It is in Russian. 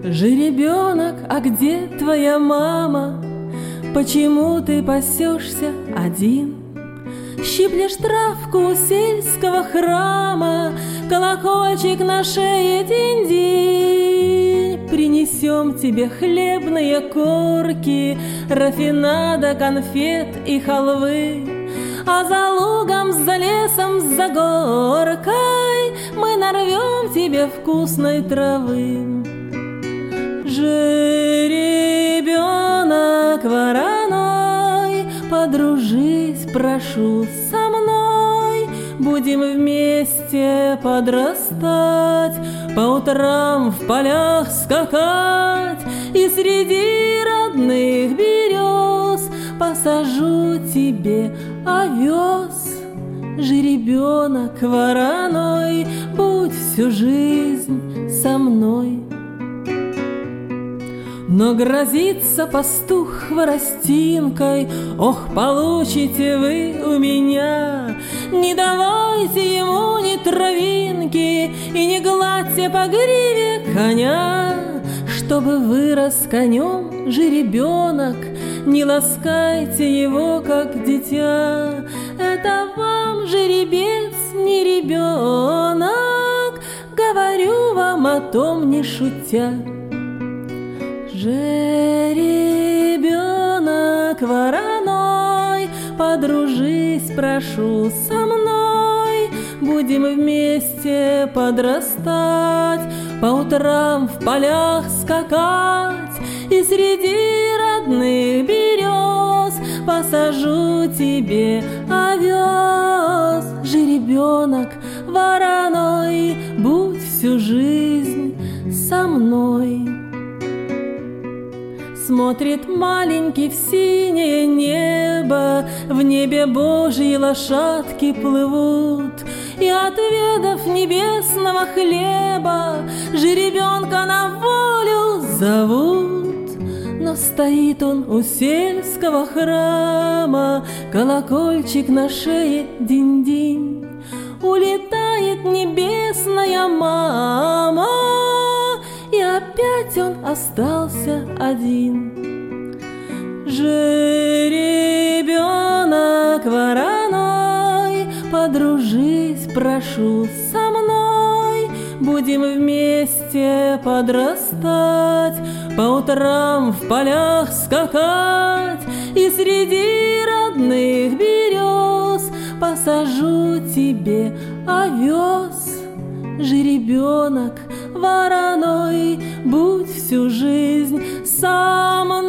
Жеребенок, а где твоя мама? Почему ты пасешься один? Щиплешь травку у сельского храма, колокольчик на шее динь-динь. Принесем тебе хлебные корки, рафинада, конфет и халвы, а за лугом, за лесом, за горкой мы нарвем тебе вкусной травы. Жеребенок вороной, подружись, прошу, со мной. Будем вместе подрастать, по утрам в полях скакать, и среди родных берез посажу тебе овес. Жеребенок вороной, будь всю жизнь со мной. Но грозится пастух хворостинкой: ох, получите вы у меня! Не давайте ему ни травинки и не гладьте по гриве коня. Чтобы вырос конем жеребенок, не ласкайте его, как дитя. Это вам, жеребец, не ребенок, говорю вам о том не шутя. Жеребенок вороной, подружись, прошу, со мной. Будем вместе подрастать, по утрам в полях скакать, и среди родных берез посажу тебе овес. Жеребенок вороной, будь всю жизнь со мной. Смотрит маленький в синее небо, в небе Божьи лошадки плывут, и, отведав небесного хлеба, жеребенка на волю зовут. Но стоит он у сельского храма, колокольчик на шее динь-динь. Улетает небесная мама, и опять он остался один. Жеребенок вороной, подружись, прошу, со мной. Будем вместе подрастать, по утрам в полях скакать, и среди родных берез посажу тебе овес. Жеребенок вороной, будь всю жизнь со мной.